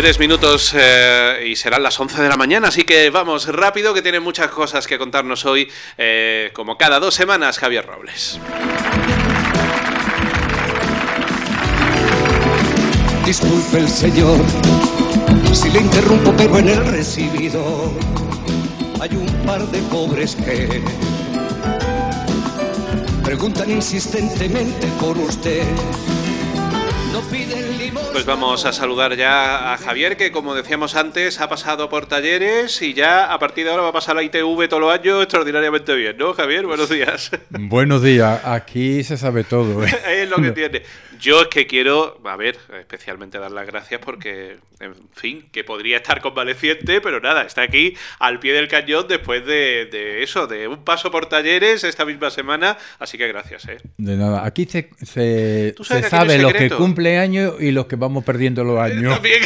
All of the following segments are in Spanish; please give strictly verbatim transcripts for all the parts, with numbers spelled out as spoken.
Tres minutos eh, y serán las once de la mañana, así que vamos rápido, que tiene muchas cosas que contarnos hoy, eh, como cada dos semanas, Javier Robles. Disculpe el señor, si le interrumpo, pero en el recibido hay un par de pobres que preguntan insistentemente por usted. No piden limón. Pues vamos a saludar ya a Javier, que como decíamos antes, ha pasado por talleres y ya a partir de ahora va a pasar a I T V todos los años extraordinariamente bien, ¿no, Javier? Buenos días. Buenos días, aquí se sabe todo, ¿eh? Es lo que tiene. Yo es que quiero, a ver, especialmente dar las gracias porque, en fin, que podría estar convaleciente, pero nada, está aquí al pie del cañón después de, de eso, de un paso por talleres esta misma semana, así que gracias, ¿eh? De nada, aquí se, se, se sabe los que cumple años y los que vamos perdiendo los años. También.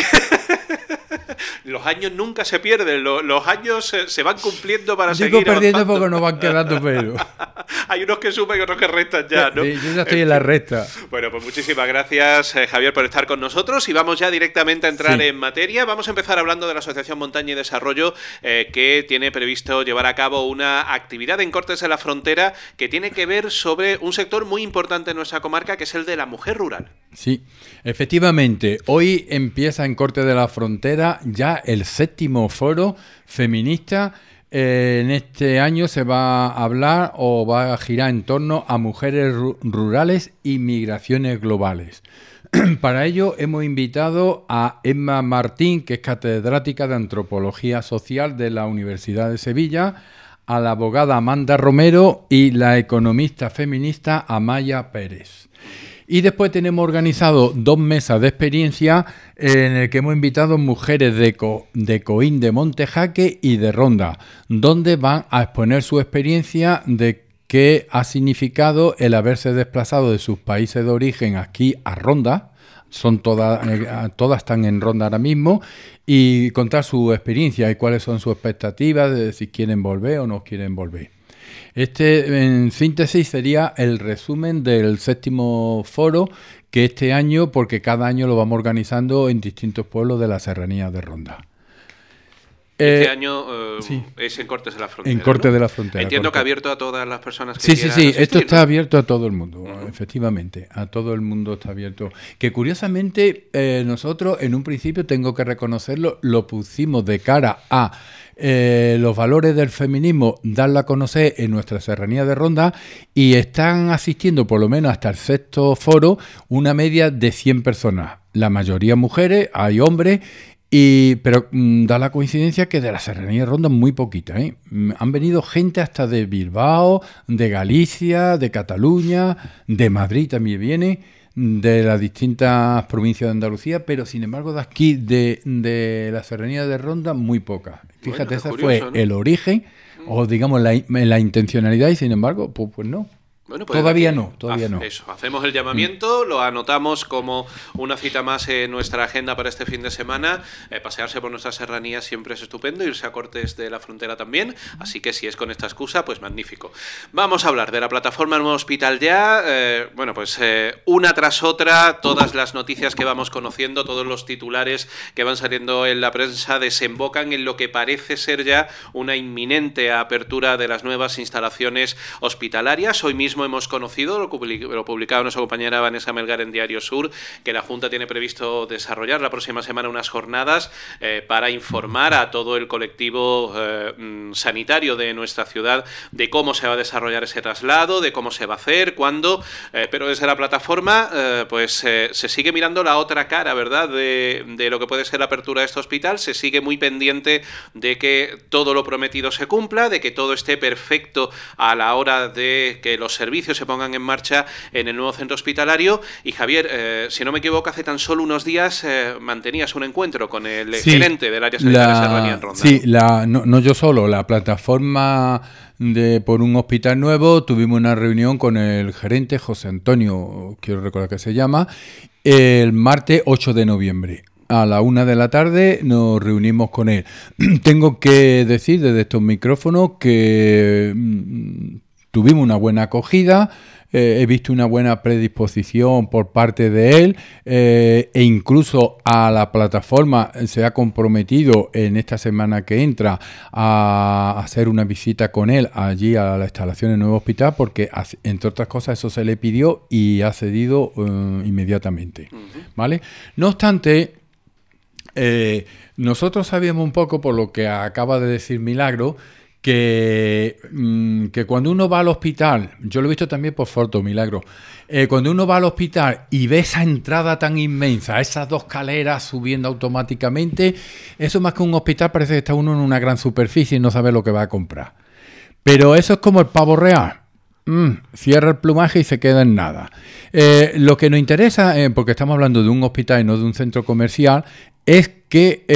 Los años nunca se pierden, los, los años se, se van cumpliendo para Digo seguir perdiendo avanzando. Porque nos van quedando, pero... Hay unos que suman y otros que restan ya, ¿no? Sí, yo ya estoy en la recta. Bueno, pues muchísimas gracias, eh, Javier, por estar con nosotros y vamos ya directamente a entrar Sí. en materia. Vamos a empezar hablando de la Asociación Montaña y Desarrollo, eh, que tiene previsto llevar a cabo una actividad en Cortes de la Frontera que tiene que ver sobre un sector muy importante en nuestra comarca, que es el de la mujer rural. Sí, efectivamente, hoy empieza en Cortes de la Frontera ya el séptimo foro feminista. Eh, en este año se va a hablar o va a girar en torno a mujeres ru- rurales y migraciones globales. Para ello hemos invitado a Emma Martín, que es catedrática de Antropología Social de la Universidad de Sevilla, a la abogada Amanda Romero y la economista feminista Amaya Pérez. Y después tenemos organizado dos mesas de experiencia en el que hemos invitado mujeres de, Co- de Coín de Montejaque y de Ronda, donde van a exponer su experiencia de qué ha significado el haberse desplazado de sus países de origen aquí a Ronda. Son todas, eh, todas están en Ronda ahora mismo, y contar su experiencia y cuáles son sus expectativas de si quieren volver o no quieren volver. Este, en síntesis, sería el resumen del séptimo foro, que este año, porque cada año lo vamos organizando en distintos pueblos de la serranía de Ronda. Este Eh, año eh, sí. es en Cortes de la Frontera. En Cortes ¿no? de la Frontera. Entiendo correcto. que abierto a todas las personas que Sí, sí, quieran sí, asistir, esto está ¿no? abierto a todo el mundo, Uh-huh. efectivamente, a todo el mundo está abierto. Que curiosamente eh, nosotros en un principio, tengo que reconocerlo, lo pusimos de cara a eh, los valores del feminismo, darla a conocer en nuestra serranía de Ronda, y están asistiendo por lo menos hasta el sexto foro una media de cien personas, la mayoría mujeres, hay hombres. Y, pero mm, da la coincidencia que de la serranía de Ronda muy poquita, ¿eh? Mm, Han venido gente hasta de Bilbao, de Galicia, de Cataluña, de Madrid también viene, de las distintas provincias de Andalucía, pero sin embargo de aquí, de, de la serranía de Ronda, muy poca. Fíjate, Bueno, ese curioso, fue ¿no? el origen, o digamos la, la intencionalidad, y sin embargo, pues, pues no. Bueno, pues Todavía aquí no, todavía haz- no. Eso, hacemos el llamamiento, lo anotamos como una cita más en nuestra agenda para este fin de semana. Eh, pasearse por nuestra serranía siempre es estupendo, irse a Cortes de la Frontera también, así que si es con esta excusa, pues magnífico. Vamos a hablar de la plataforma Nuevo Hospital Ya. Eh, bueno, pues eh, una tras otra, todas las noticias que vamos conociendo, todos los titulares que van saliendo en la prensa desembocan en lo que parece ser ya una inminente apertura de las nuevas instalaciones hospitalarias. Hoy mismo hemos conocido, lo public- lo publicaba nuestra compañera Vanessa Melgar en Diario Sur, que la Junta tiene previsto desarrollar la próxima semana unas jornadas eh, para informar a todo el colectivo eh, mm, sanitario de nuestra ciudad de cómo se va a desarrollar ese traslado, de cómo se va a hacer, cuándo, eh, pero desde la plataforma eh, pues eh, se sigue mirando la otra cara, ¿verdad?, de, de lo que puede ser la apertura de este hospital. Se sigue muy pendiente de que todo lo prometido se cumpla, de que todo esté perfecto a la hora de que los servicios se pongan en marcha en el nuevo centro hospitalario. Y Javier, eh, si no me equivoco, hace tan solo unos días eh, mantenías un encuentro con el Sí, gerente del área sanitaria la- de Serranía en Ronda. Sí, la, no, no yo solo, la plataforma de por un hospital nuevo, tuvimos una reunión con el gerente José Antonio, quiero recordar que se llama, el martes ocho de noviembre. A la una de la tarde nos reunimos con él. Tengo que decir desde estos micrófonos que mm, tuvimos una buena acogida. eh, he visto una buena predisposición por parte de él eh, e incluso a la plataforma se ha comprometido en esta semana que entra a hacer una visita con él allí a la instalación del nuevo hospital porque, entre otras cosas, eso se le pidió y ha cedido uh, inmediatamente. Uh-huh. ¿Vale? No obstante, eh, nosotros sabíamos un poco, por lo que acaba de decir Milagro, que, mmm, que cuando uno va al hospital, yo lo he visto también por foto, Milagro, eh, cuando uno va al hospital y ve esa entrada tan inmensa, esas dos escaleras subiendo automáticamente, eso más que un hospital parece que está uno en una gran superficie y no sabe lo que va a comprar. Pero eso es como el pavo real. Mm, cierra el plumaje y se queda en nada. Eh, lo que nos interesa, eh, porque estamos hablando de un hospital y no de un centro comercial, es que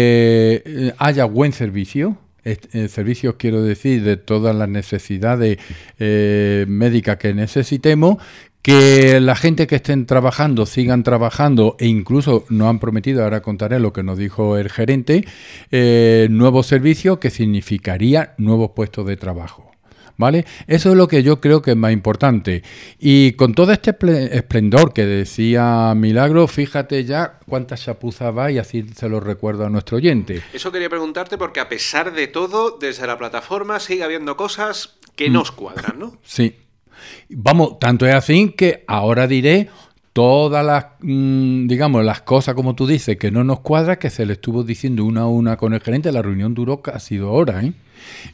eh, haya buen servicio. Eh, servicios, quiero decir, de todas las necesidades eh, médicas que necesitemos, que la gente que estén trabajando sigan trabajando e incluso nos han prometido, ahora contaré lo que nos dijo el gerente, eh, nuevos servicios que significaría nuevos puestos de trabajo. ¿Vale? Eso es lo que yo creo que es más importante. Y con todo este esplendor que decía Milagro, fíjate ya cuántas chapuzas va y así se lo recuerdo a nuestro oyente. Eso quería preguntarte porque a pesar de todo, desde la plataforma sigue habiendo cosas que mm. nos cuadran, ¿no? Sí. Vamos, tanto es así que ahora diré todas las, mmm, digamos, las cosas, como tú dices, que no nos cuadra, que se le estuvo diciendo una a una con el gerente. La reunión duró casi dos horas, ¿eh?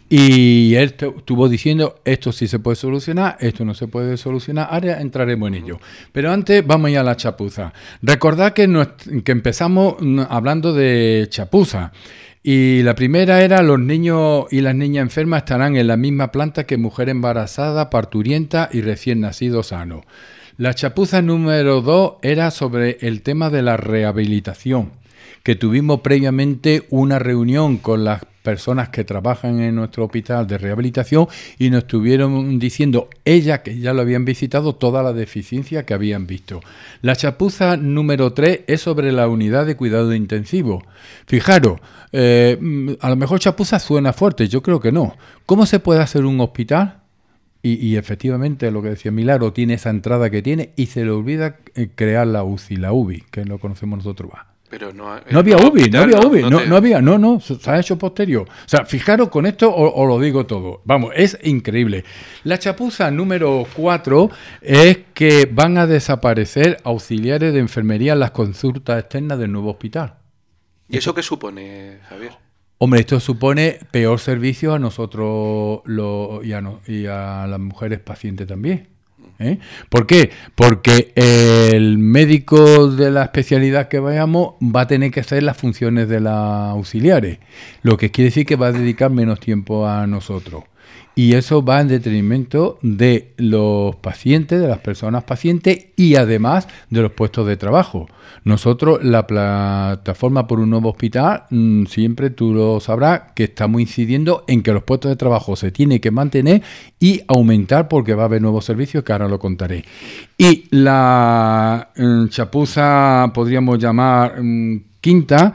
Y él estuvo diciendo, esto sí se puede solucionar, esto no se puede solucionar, ahora entraremos en ello. Pero antes vamos a ir a la chapuza. Recordad que, nos, que empezamos hablando de chapuza. Y la primera era, los niños y las niñas enfermas estarán en la misma planta que mujer embarazada, parturienta y recién nacido sano. La chapuza número dos era sobre el tema de la rehabilitación, que tuvimos previamente una reunión con las personas que trabajan en nuestro hospital de rehabilitación y nos estuvieron diciendo, ellas que ya lo habían visitado, toda la deficiencia que habían visto. La chapuza número tres es sobre la unidad de cuidado intensivo. Fijaros, eh, a lo mejor chapuza suena fuerte, yo creo que no. ¿Cómo se puede hacer un hospital? Y, y efectivamente, lo que decía Milagro, tiene esa entrada que tiene y se le olvida crear la U C I, la U B I, que lo conocemos nosotros. Va. Pero no, no había U B I, no había U B I, no, no, no, no había, no, no, se ha hecho posterior. O sea, fijaros con esto, os lo digo todo. Vamos, es increíble. La chapuza número cuatro es que van a desaparecer auxiliares de enfermería en las consultas externas del nuevo hospital. ¿Y eso qué supone, Javier? Hombre, esto supone peor servicio a nosotros lo, y, a no, y a las mujeres pacientes también. ¿Eh? ¿Por qué? Porque el médico de la especialidad que vayamos va a tener que hacer las funciones de las auxiliares, lo que quiere decir que va a dedicar menos tiempo a nosotros. Y eso va en detrimento de los pacientes, de las personas pacientes y además de los puestos de trabajo. Nosotros, la plataforma por un nuevo hospital, mmm, siempre tú lo sabrás, que estamos incidiendo en que los puestos de trabajo se tienen que mantener y aumentar porque va a haber nuevos servicios que ahora lo contaré. Y la mmm, chapuza, podríamos llamar mmm, quinta,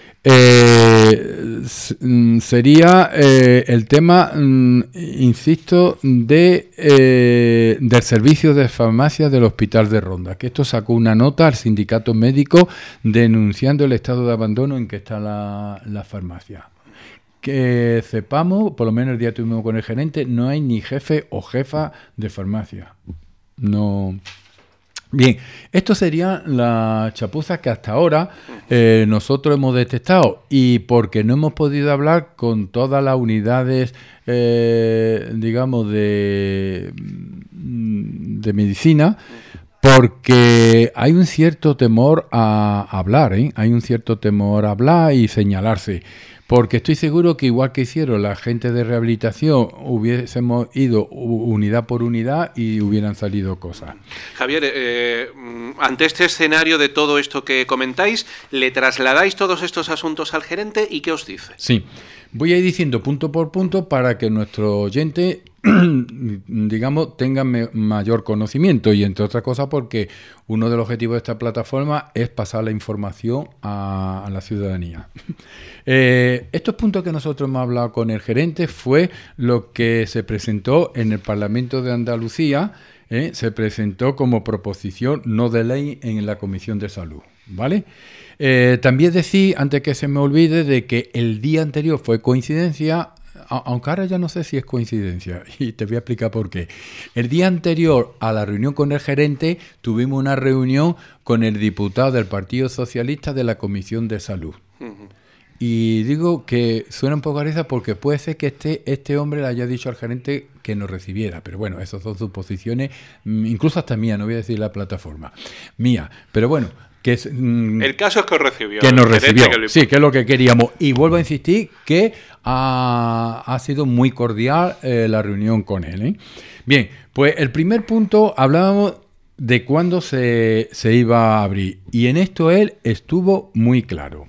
Eh, sería eh, el tema, mm, insisto, de eh, del servicio de farmacia del Hospital de Ronda, que esto sacó una nota al sindicato médico denunciando el estado de abandono en que está la, la farmacia. Que sepamos, por lo menos el día que tuvimos con el gerente, no hay ni jefe o jefa de farmacia. No... Bien, esto sería la chapuza que hasta ahora eh, nosotros hemos detectado y porque no hemos podido hablar con todas las unidades, eh, digamos, de, de medicina, porque hay un cierto temor a hablar, ¿eh? Hay un cierto temor a hablar y señalarse. Porque estoy seguro que igual que hicieron la gente de rehabilitación, hubiésemos ido unidad por unidad y hubieran salido cosas. Javier, eh, ante este escenario de todo esto que comentáis, ¿le trasladáis todos estos asuntos al gerente y qué os dice? Sí, voy a ir diciendo punto por punto para que nuestro oyente, digamos, tenga me- mayor conocimiento y entre otras cosas porque uno de los objetivos de esta plataforma es pasar la información a, a la ciudadanía. Eh, estos puntos que nosotros hemos hablado con el gerente fue lo que se presentó en el Parlamento de Andalucía ¿eh? Se presentó como proposición no de ley en la Comisión de Salud, ¿vale? Eh, también decir, antes que se me olvide, de que el día anterior fue coincidencia, aunque ahora ya no sé si es coincidencia, y te voy a explicar por qué. El día anterior a la reunión con el gerente, tuvimos una reunión con el diputado del Partido Socialista de la Comisión de Salud. Uh-huh. Y digo que suena un poco a risa porque puede ser que este, este hombre le haya dicho al gerente que nos recibiera, pero bueno, esas son suposiciones, incluso hasta mía, no voy a decir la plataforma, mía, pero bueno... Que es, mm, el caso es que os recibió. Que nos recibió, que lo... sí, que es lo que queríamos. Y vuelvo a insistir que ha, ha sido muy cordial eh, la reunión con él, ¿eh? Bien, pues el primer punto hablábamos de cuándo se, se iba a abrir. Y en esto él estuvo muy claro.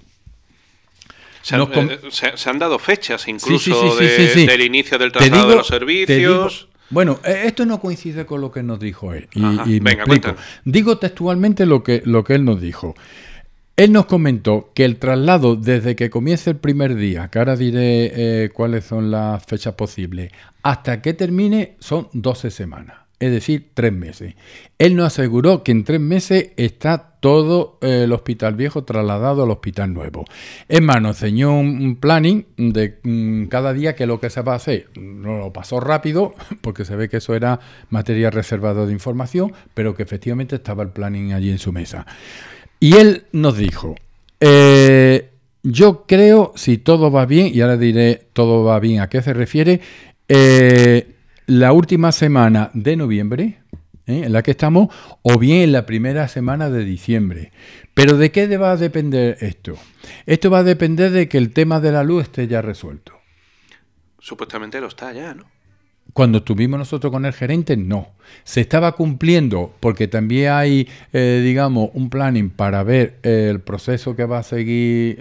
Se han, com... eh, se, se han dado fechas incluso sí, sí, sí, de, sí, sí, sí. del inicio del traslado digo, de los servicios. Bueno, esto no coincide con lo que nos dijo él. Y, Ajá, y me venga, explico. Cuéntame. Digo textualmente lo que, lo que él nos dijo. Él nos comentó que el traslado desde que comience el primer día, que ahora diré eh, cuáles son las fechas posibles, hasta que termine son doce semanas, es decir, tres meses. Él nos aseguró que en tres meses está todo eh, el Hospital Viejo trasladado al Hospital Nuevo. Es más, nos enseñó un, un planning de um, cada día que lo que se va a hacer. No lo pasó rápido, porque se ve que eso era materia reservada de información, pero que efectivamente estaba el planning allí en su mesa. Y él nos dijo, eh, yo creo, si todo va bien, y ahora diré todo va bien, ¿a qué se refiere? Eh, la última semana de noviembre, ¿eh? en la que estamos, o bien en la primera semana de diciembre. ¿Pero de qué va a depender esto? Esto va a depender de que el tema de la luz esté ya resuelto. Supuestamente lo está ya, ¿no? Cuando estuvimos nosotros con el gerente, no. Se estaba cumpliendo porque también hay, eh, digamos, un planning para ver eh, el proceso que va a seguir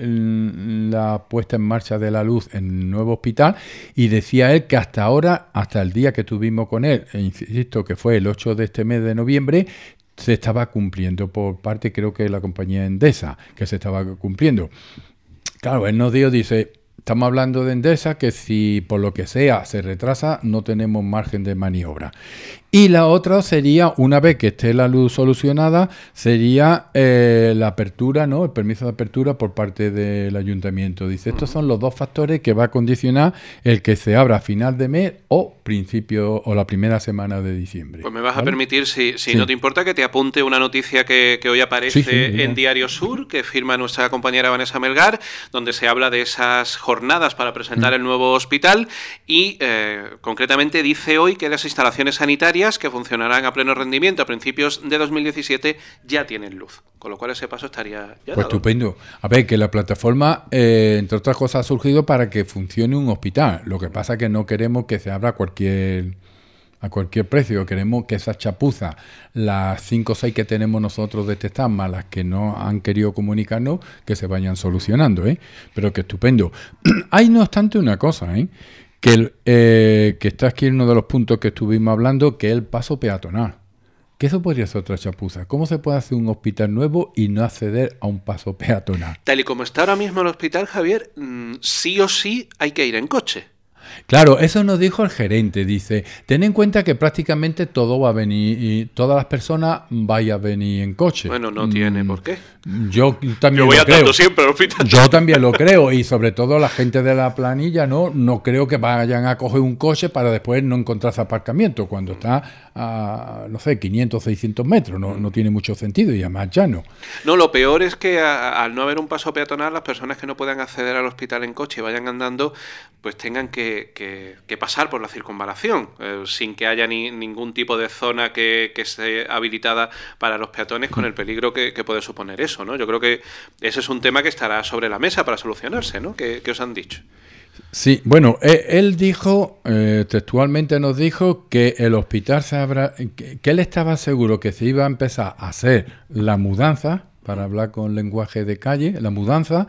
la puesta en marcha de la luz en el nuevo hospital, y decía él que hasta ahora, hasta el día que estuvimos con él, e insisto que fue el ocho de este mes de noviembre, se estaba cumpliendo por parte, creo que de la compañía Endesa, que se estaba cumpliendo. Claro, él nos dio, dice... Estamos hablando de Endesa, que si por lo que sea se retrasa, no tenemos margen de maniobra. Y la otra sería, una vez que esté la luz solucionada, sería eh, la apertura, ¿no? El permiso de apertura por parte del ayuntamiento. Dice, estos son los dos factores que va a condicionar el que se abra a final de mes o principio o la primera semana de diciembre. Pues me vas ¿vale? a permitir, si, si sí. no te importa, que te apunte una noticia que, que hoy aparece sí, sí, en Diario Sur, que firma nuestra compañera Vanessa Melgar, donde se habla de esas jornadas para presentar mm. el nuevo hospital y eh, concretamente dice hoy que las instalaciones sanitarias que funcionarán a pleno rendimiento a principios de dos mil diecisiete ya tienen luz, con lo cual ese paso estaría ya pues dado. Estupendo. A ver, que la plataforma, eh, entre otras cosas, ha surgido para que funcione un hospital. Lo que pasa es que no queremos que se abra cualquier a cualquier precio. Queremos que esas chapuzas, las cinco o seis que tenemos nosotros detectadas, más las que no han querido comunicarnos, que se vayan solucionando, ¿eh? Pero que estupendo. Hay, no obstante, una cosa, ¿eh? Que, el, eh, que está aquí en uno de los puntos que estuvimos hablando, que es el paso peatonal. Que eso podría ser otra chapuza. ¿Cómo se puede hacer un hospital nuevo y no acceder a un paso peatonal? Tal y como está ahora mismo el hospital, Javier, sí o sí hay que ir en coche. Claro, eso nos dijo el gerente. Dice, ten en cuenta que prácticamente todo va a venir, y todas las personas vayan a venir en coche. Bueno, no tiene mm, por qué. Yo también yo voy lo andando creo. siempre al hospital. Yo también lo creo, y sobre todo la gente de la planilla, no no creo que vayan a coger un coche para después no encontrarse aparcamiento cuando está a, no sé, quinientos, seiscientos metros. No, no tiene mucho sentido, y además ya no. No, lo peor es que a, al no haber un paso peatonal, las personas que no puedan acceder al hospital en coche y vayan andando, pues tengan que, que, que pasar por la circunvalación, eh, sin que haya ni, ningún tipo de zona que, que esté habilitada para los peatones, con el peligro que, que puede suponer eso, ¿no? Yo creo que ese es un tema que estará sobre la mesa para solucionarse, ¿no? ¿Qué, qué os han dicho? Sí, bueno, él, él dijo, eh, textualmente nos dijo que el hospital se habrá, que, que él estaba seguro que se iba a empezar a hacer la mudanza, para hablar con lenguaje de calle, la mudanza,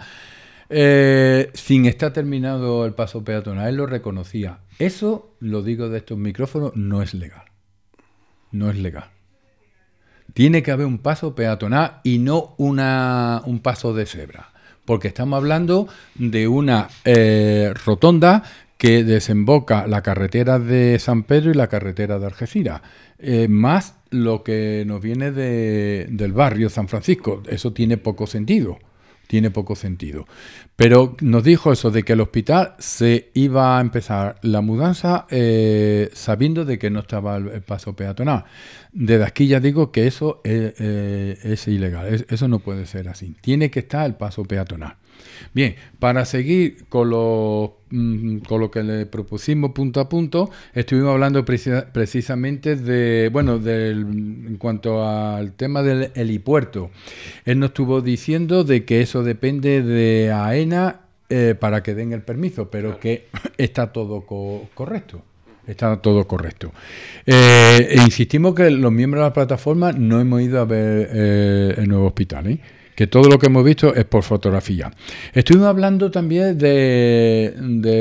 eh, sin estar terminado el paso peatonal. Él lo reconocía. Eso, lo digo de estos micrófonos, no es legal. No es legal. Tiene que haber un paso peatonal y no una, un paso de cebra. Porque estamos hablando de una eh, rotonda que desemboca la carretera de San Pedro y la carretera de Algeciras, eh, más lo que nos viene de, del barrio San Francisco. Eso tiene poco sentido. Tiene poco sentido. Pero nos dijo eso de que el hospital se iba a empezar la mudanza eh, sabiendo de que no estaba el, el paso peatonal. Desde aquí ya digo que eso es, eh, es ilegal. Es, eso no puede ser así. Tiene que estar el paso peatonal. Bien, para seguir con lo, con lo que le propusimos punto a punto, estuvimos hablando precisa, precisamente de, bueno, del, en cuanto al tema del helipuerto. Él nos estuvo diciendo de que eso depende de AENA eh, para que den el permiso, pero que está todo co- correcto. Está todo correcto. Eh, e insistimos que los miembros de la plataforma no hemos ido a ver eh, el nuevo hospital, ¿eh? Que todo lo que hemos visto es por fotografía. Estuvimos hablando también de,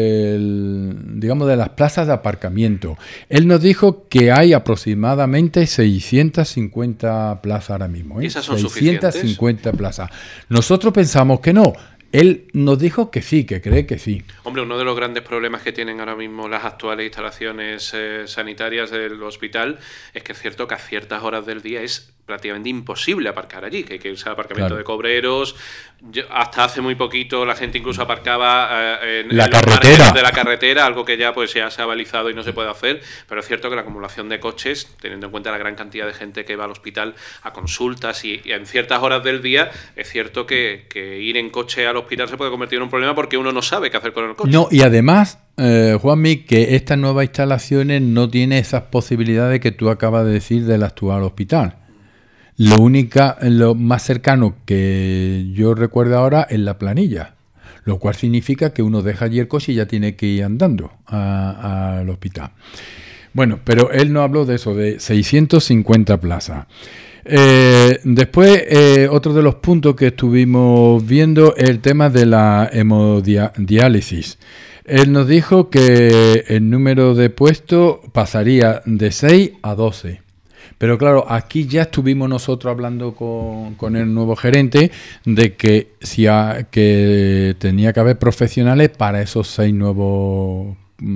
de, digamos, de las plazas de aparcamiento. Él nos dijo que hay aproximadamente seiscientas cincuenta plazas ahora mismo. ¿eh? ¿Esas son seiscientas cincuenta suficientes? plazas. Nosotros pensamos que no. Él nos dijo que sí, que cree que sí. Hombre, uno de los grandes problemas que tienen ahora mismo las actuales instalaciones eh, sanitarias del hospital es que es cierto que a ciertas horas del día es prácticamente imposible aparcar allí, que hay que irse al aparcamiento Claro. de cobreros. Yo, hasta hace muy poquito la gente incluso aparcaba eh, en, La en los carretera. márgenes de la carretera, algo que ya pues ya se ha balizado y no se puede hacer, pero es cierto que la acumulación de coches, teniendo en cuenta la gran cantidad de gente que va al hospital a consultas y, y en ciertas horas del día, es cierto que, que ir en coche al hospital se puede convertir en un problema porque uno no sabe qué hacer con el coche. No, y además, eh, Juanmi, que estas nuevas instalaciones no tienen esas posibilidades que tú acabas de decir del actual hospital. Lo única, lo más cercano que yo recuerdo ahora es la planilla, lo cual significa que uno deja allí el coche y ya tiene que ir andando al hospital. Bueno, pero él no habló de eso, de seiscientas cincuenta plazas. Eh, después, eh, otro de los puntos que estuvimos viendo es el tema de la hemodiálisis. Él nos dijo que el número de puestos pasaría de seis a doce. Pero claro, aquí ya estuvimos nosotros hablando con, con el nuevo gerente de que, si ha, que tenía que haber profesionales para esos seis nuevos,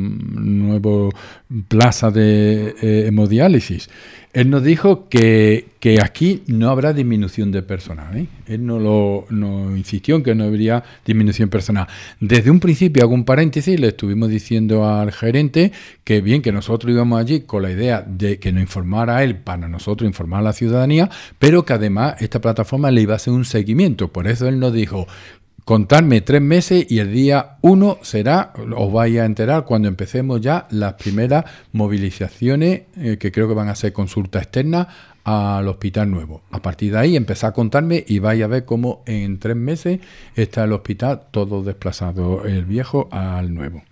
nuevos plazas de eh, hemodiálisis. Él nos dijo que, que aquí no habrá disminución de personal, ¿eh? Él no lo nos insistió en que no habría disminución personal. Desde un principio, hago un paréntesis, le estuvimos diciendo al gerente que bien, que nosotros íbamos allí con la idea de que nos informara a él para nosotros informar a la ciudadanía, pero que además esta plataforma le iba a hacer un seguimiento. Por eso él nos dijo: contarme tres meses y el día uno será, os vais a enterar cuando empecemos ya las primeras movilizaciones, eh, que creo que van a ser consultas externas al hospital nuevo. A partir de ahí empezar a contarme y vais a ver cómo en tres meses está el hospital todo desplazado, el viejo al nuevo.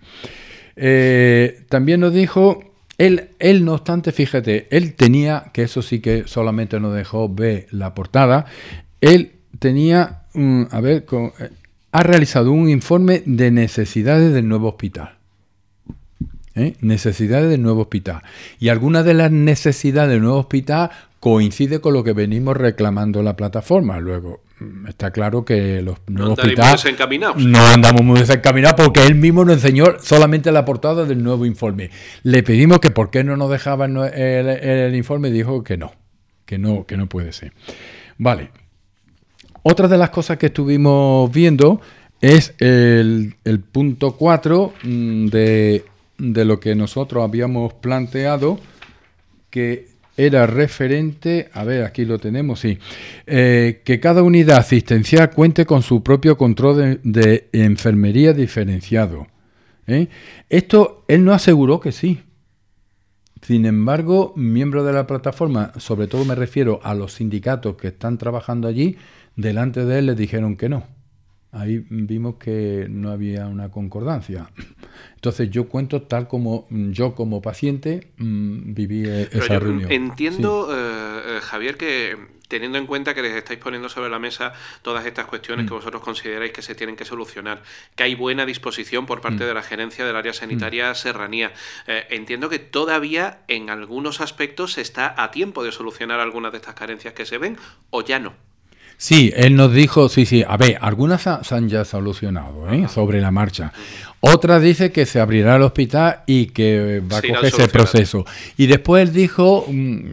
Eh, también nos dijo, él, él no obstante, fíjate, él tenía, que eso sí que solamente nos dejó ver la portada, él tenía, um, a ver, con, eh, ha realizado un informe de necesidades del nuevo hospital. ¿Eh? Necesidades del nuevo hospital. Y algunas de las necesidades del nuevo hospital coincide con lo que venimos reclamando en la plataforma. Luego, está claro que los nuevos no hospitales desencaminados. no andamos muy desencaminados porque él mismo nos enseñó solamente la portada del nuevo informe. Le pedimos que por qué no nos dejaba el, el, el informe y dijo que no, que no, que no puede ser. Vale. Otra de las cosas que estuvimos viendo es el, el punto cuatro de, de lo que nosotros habíamos planteado, que era referente, a ver, aquí lo tenemos, sí, eh, que cada unidad asistencial cuente con su propio control de, de enfermería diferenciado. ¿eh? Esto él nos aseguró que sí. Sin embargo, miembros de la plataforma, sobre todo me refiero a los sindicatos que están trabajando allí, delante de él les dijeron que no. Ahí vimos que no había una concordancia. Entonces yo cuento tal como yo como paciente mmm, viví Pero esa yo reunión. Entiendo, sí. eh, Javier, que teniendo en cuenta que les estáis poniendo sobre la mesa todas estas cuestiones mm. que vosotros consideráis que se tienen que solucionar, que hay buena disposición por parte mm. de la gerencia del área sanitaria mm. Serranía. Eh, entiendo que todavía en algunos aspectos se está a tiempo de solucionar algunas de estas carencias que se ven, o ya no. Sí, él nos dijo, sí, sí, a ver, algunas se han ya solucionado, ¿eh? Sobre la marcha. Otras dice que se abrirá el hospital y que va a coger ese proceso. Y después él dijo,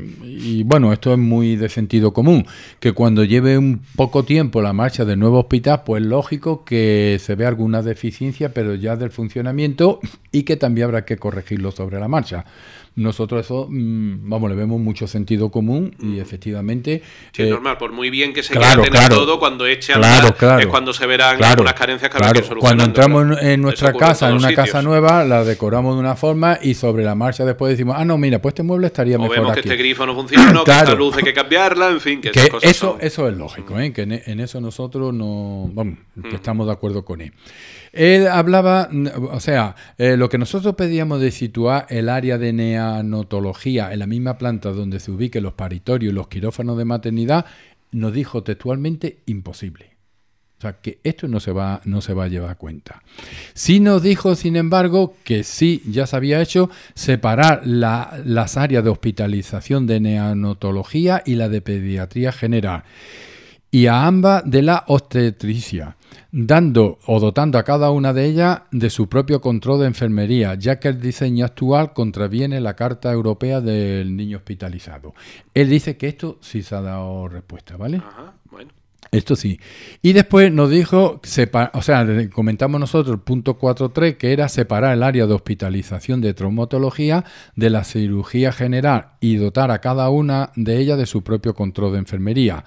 y bueno, esto es muy de sentido común, que cuando lleve un poco tiempo la marcha del nuevo hospital, pues lógico que se ve alguna deficiencia, pero ya del funcionamiento, y que también habrá que corregirlo sobre la marcha. Nosotros eso, vamos, le vemos mucho sentido común y efectivamente... Sí, es eh, normal, por muy bien que se claro, quiera tener claro, todo, cuando eche a claro, andar claro, es cuando se verán claro, algunas carencias que habrá claro. que solucionar. Cuando entramos claro. en nuestra casa, en, en una sitios. casa nueva, la decoramos de una forma y sobre la marcha después decimos, ah, no, mira, pues este mueble estaría o mejor vemos aquí. que este grifo no funciona, no, claro. que esta luz hay que cambiarla, en fin, que, que esas cosas eso, son... eso es lógico, ¿eh? Que en, en eso nosotros no, vamos, que estamos de acuerdo con él. Él hablaba, o sea, eh, lo que nosotros pedíamos de situar el área de neonatología en la misma planta donde se ubiquen los paritorios y los quirófanos de maternidad, nos dijo textualmente imposible. O sea, que esto no se va, no se va a llevar a cuenta. Sí nos dijo, sin embargo, que sí, ya se había hecho, separar la, las áreas de hospitalización de neonatología y la de pediatría general, y a ambas de la obstetricia, dando o dotando a cada una de ellas de su propio control de enfermería, ya que el diseño actual contraviene la Carta Europea del Niño Hospitalizado. Él dice que esto sí se ha dado respuesta, ¿vale? Ajá, bueno. Esto sí. Y después nos dijo, separ, o sea, comentamos nosotros el punto cuatro punto tres, que era separar el área de hospitalización de traumatología de la cirugía general y dotar a cada una de ellas de su propio control de enfermería.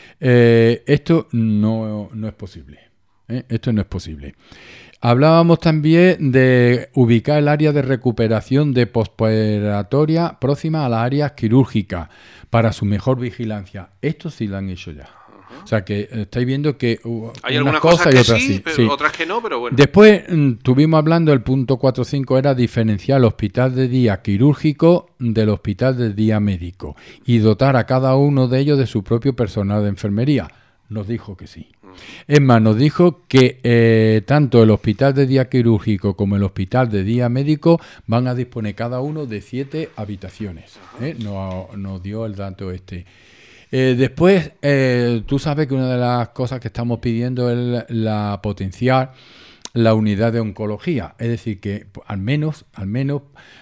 Eh, esto no, no es posible. ¿eh? Esto no es posible. Hablábamos también de ubicar el área de recuperación de postoperatoria próxima a las áreas quirúrgicas para su mejor vigilancia. Esto sí lo han hecho ya. O sea que estáis viendo que uh, hay unas algunas cosas, cosas y que otras sí, sí, pero sí. otras que no, pero bueno. Después mm, estuvimos hablando, el punto cuatro punto cinco era diferenciar el hospital de día quirúrgico del hospital de día médico y dotar a cada uno de ellos de su propio personal de enfermería. Nos dijo que sí. Es más, nos dijo que eh, tanto el hospital de día quirúrgico como el hospital de día médico van a disponer cada uno de siete habitaciones. ¿eh? Nos, nos dio el dato este. Eh, después, eh, tú sabes que una de las cosas que estamos pidiendo es la potenciar la unidad de oncología, es decir, que al menos, al menos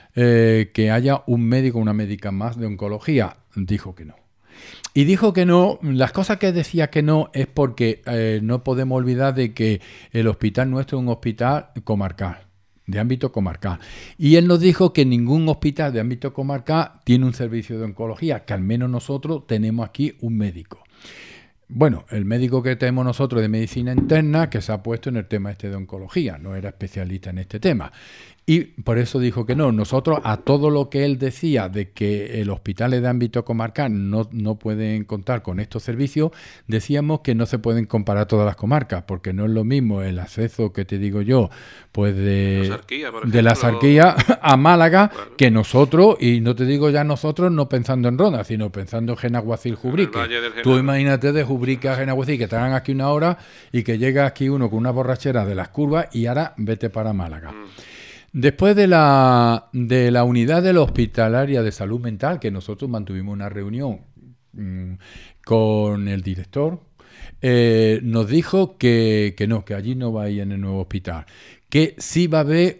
eh, que haya un médico o una médica más de oncología. Dijo que no. Y dijo que no, las cosas que decía que no es porque eh, no podemos olvidar de que el hospital nuestro es un hospital comarcal, de ámbito comarcal. Y él nos dijo que ningún hospital de ámbito comarcal tiene un servicio de oncología, que al menos nosotros tenemos aquí un médico. Bueno, el médico que tenemos nosotros de medicina interna, que se ha puesto en el tema este de oncología, no era especialista en este tema. Y por eso dijo que no. Nosotros a todo lo que él decía de que el hospital de ámbito comarcal no, no pueden contar con estos servicios, decíamos que no se pueden comparar todas las comarcas, porque no es lo mismo el acceso que te digo yo, pues de la Sarquía, de la Sarquía a Málaga, claro, que nosotros, y no te digo ya nosotros no pensando en Ronda, sino pensando en Genaguacil-Jubrique. Tú imagínate de Jubrique a Genaguacil, que te hagan aquí una hora y que llega aquí uno con una borrachera de las curvas y ahora vete para Málaga. Mm. Después de la, de la unidad de la hospitalaria de salud mental, que nosotros mantuvimos una reunión mmm, con el director, eh, nos dijo que, que no, que allí no va a ir en el nuevo hospital, que sí va a haber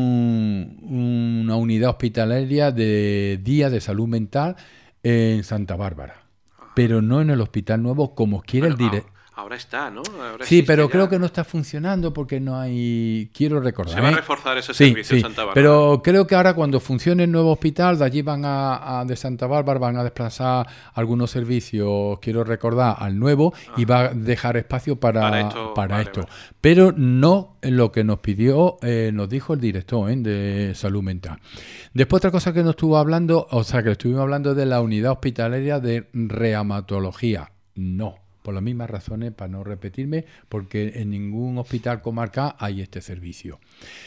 un, una unidad hospitalaria de día de salud mental en Santa Bárbara, pero no en el hospital nuevo como quiere bueno, el director. Ahora está, ¿no? Ahora sí, pero ya. creo que no está funcionando porque no hay... Quiero recordar. Se va ¿eh? a reforzar ese sí, servicio sí, en Santa Bárbara. Pero creo que ahora cuando funcione el nuevo hospital, de allí van a, a de Santa Bárbara, van a desplazar algunos servicios, quiero recordar, al nuevo ah. y va a dejar espacio para, para esto. Para vale, esto. Vale. Pero no lo que nos pidió, eh, nos dijo el director ¿eh? de salud mental. Después otra cosa que nos estuvo hablando, o sea, que estuvimos hablando de la unidad hospitalaria de reumatología. No. Por las mismas razones, para no repetirme, porque en ningún hospital comarcal hay este servicio.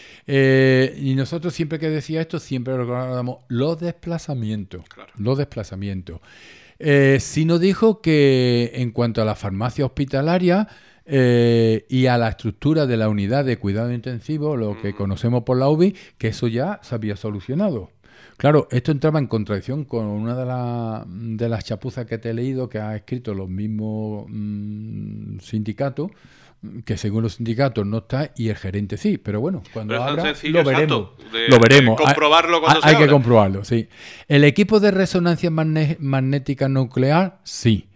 Eh, y nosotros siempre que decía esto, siempre recordamos los desplazamientos. Claro. Los desplazamientos. Eh, sí nos dijo que en cuanto a la farmacia hospitalaria eh, y a la estructura de la unidad de cuidado intensivo, lo que conocemos por la U B I, que eso ya se había solucionado. Claro, esto entraba en contradicción con una de, la, de las chapuzas que te he leído que ha escrito los mismos mmm, sindicatos, que según los sindicatos no está y el gerente sí, pero bueno, cuando pero abra sencillo, lo veremos. Exacto, de, lo veremos. De comprobarlo cuando hay, se hay que abra. comprobarlo, sí. El equipo de resonancia magne- magnética nuclear, sí.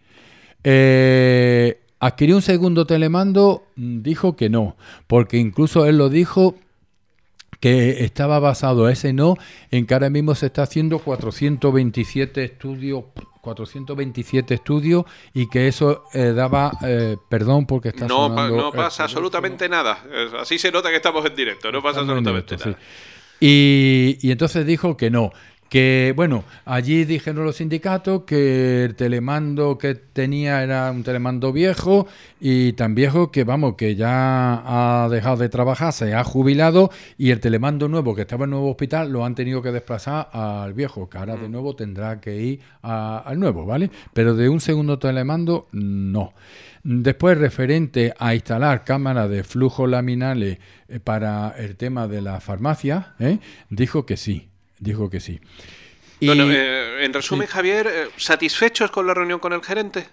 Eh, ¿Adquirió un segundo telemando? Dijo que no, porque incluso él lo dijo que estaba basado ese no en que ahora mismo se está haciendo cuatrocientos veintisiete estudios cuatrocientos veintisiete estudios y que eso eh, daba eh, perdón porque está no, sonando pa, no pasa absolutamente nada, así se nota que estamos en directo, no pasa absolutamente directo, nada sí. y, y entonces dijo que no, que bueno, allí dijeron los sindicatos que el telemando que tenía era un telemando viejo y tan viejo que vamos, que ya ha dejado de trabajar, se ha jubilado y el telemando nuevo que estaba en el nuevo hospital lo han tenido que desplazar al viejo, que ahora de nuevo tendrá que ir a, al nuevo, ¿vale? Pero de un segundo telemando, no. Después, referente a instalar cámaras de flujo laminales eh, para el tema de la farmacia, ¿eh? dijo que sí. Dijo que sí. Y, bueno, eh, en resumen, sí. Javier, ¿satisfechos con la reunión con el gerente?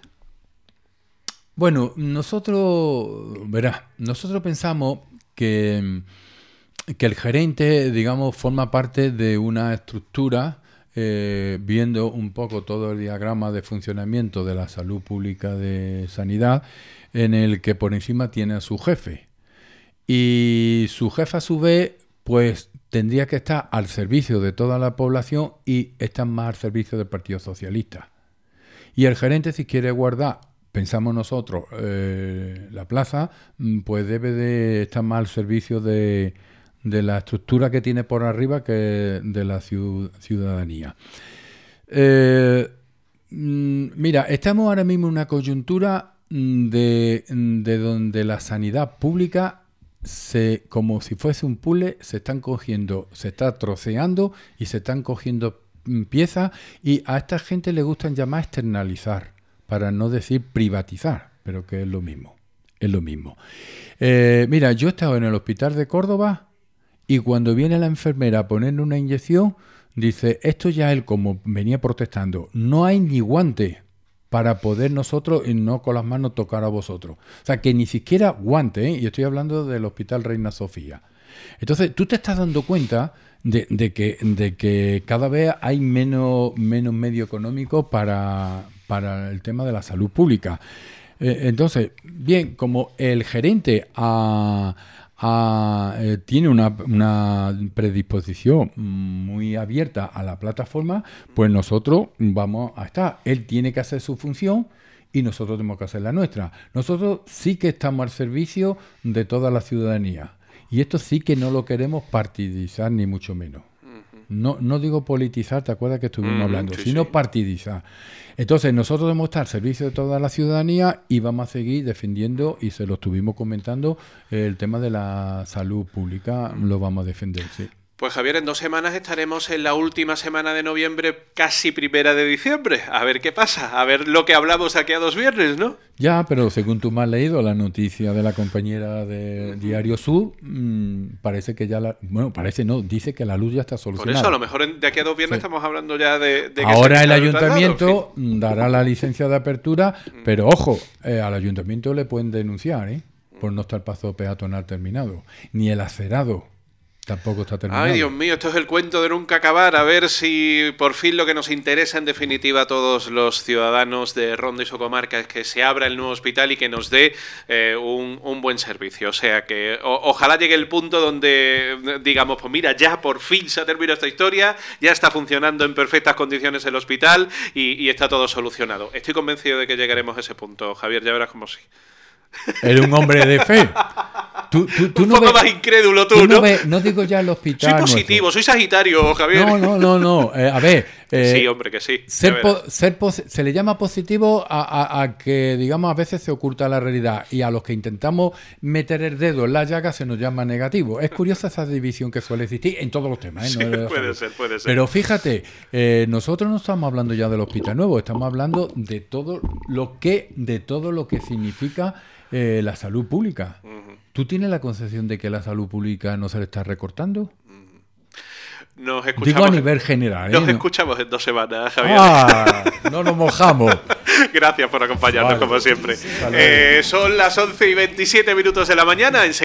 Bueno, nosotros, verás, nosotros pensamos que, que el gerente, digamos, forma parte de una estructura, eh, viendo un poco todo el diagrama de funcionamiento de la salud pública de sanidad, en el que por encima tiene a su jefe. Y su jefe, a su vez, pues tendría que estar al servicio de toda la población y está más al servicio del Partido Socialista. Y el gerente, si quiere guardar, pensamos nosotros, eh, la plaza, pues debe de estar más al servicio de, de la estructura que tiene por arriba que de la ciudadanía. Eh, mira, estamos ahora mismo en una coyuntura de, de donde la sanidad pública se, como si fuese un puzzle, se están cogiendo, se está troceando y se están cogiendo piezas y a esta gente le gustan llamar externalizar, para no decir privatizar, pero que es lo mismo, es lo mismo. Eh, mira, yo he estado en el hospital de Córdoba y cuando viene la enfermera a ponerle una inyección, dice, esto ya él como venía protestando, no hay ni guante para poder nosotros y no con las manos tocar a vosotros. O sea, que ni siquiera guante, ¿eh? Y estoy hablando del Hospital Reina Sofía. Entonces, tú te estás dando cuenta de, de, que, de que cada vez hay menos, menos medio económico para, para el tema de la salud pública. Eh, entonces, bien, como el gerente ha... A, eh, tiene una, una predisposición muy abierta a la plataforma, pues nosotros vamos a estar. Él tiene que hacer su función y nosotros tenemos que hacer la nuestra. Nosotros sí que estamos al servicio de toda la ciudadanía y esto sí que no lo queremos partidizar ni mucho menos. No, no digo politizar, ¿te acuerdas que estuvimos mm, hablando? Sí, sino sí. partidizar. Entonces, nosotros debemos estar al servicio de toda la ciudadanía y vamos a seguir defendiendo, y se lo estuvimos comentando, el tema de la salud pública, lo vamos a defender, sí. Pues Javier, en dos semanas estaremos en la última semana de noviembre, casi primera de diciembre. A ver qué pasa, a ver lo que hablamos aquí a dos viernes, ¿no? Ya, pero según tú me has leído la noticia de la compañera de Diario Sur, mmm, parece que ya la... Bueno, parece no, dice que la luz ya está solucionada. Por eso, a lo mejor de aquí a dos viernes sí. estamos hablando ya de... de que ahora el ayuntamiento en fin. dará la licencia de apertura, pero ojo, eh, al ayuntamiento le pueden denunciar, ¿eh? Por no estar paso peatonal terminado, ni el acerado. Tampoco está terminado. Ay, Dios mío, esto es el cuento de nunca acabar. A ver si por fin lo que nos interesa en definitiva a todos los ciudadanos de Ronda y su comarca es que se abra el nuevo hospital y que nos dé eh, un, un buen servicio. O sea que o, ojalá llegue el punto donde digamos, pues mira, ya por fin se ha terminado esta historia, ya está funcionando en perfectas condiciones el hospital y, y está todo solucionado. Estoy convencido de que llegaremos a ese punto, Javier, ya verás cómo sí. Eres un hombre de fe. Tú, tú, tú un no poco ves, más incrédulo tú, tú ¿no? No, ves, no digo ya el hospital. Soy positivo, nuestro. Soy sagitario, Javier. No, no, no, no. Eh, a ver. Eh, sí, hombre, que sí. Ser po, ser pos, se le llama positivo a, a, a que, digamos, a veces se oculta la realidad y a los que intentamos meter el dedo en la llaga se nos llama negativo. Es curiosa esa división que suele existir en todos los temas. ¿eh? Sí, no puede ser, puede ser. Pero fíjate, eh, nosotros no estamos hablando ya del hospital nuevo, estamos hablando de todo lo que, de todo lo que significa Eh, la salud pública. Uh-huh. ¿Tú tienes la concepción de que la salud pública no se le está recortando? Uh-huh. Nos escuchamos, Digo a nivel general. ¿eh? Nos No. escuchamos en dos semanas, Javier. Ah, no nos mojamos. Gracias por acompañarnos, Vale. como siempre. Hasta luego. Eh, son las once y veintisiete minutos de la mañana.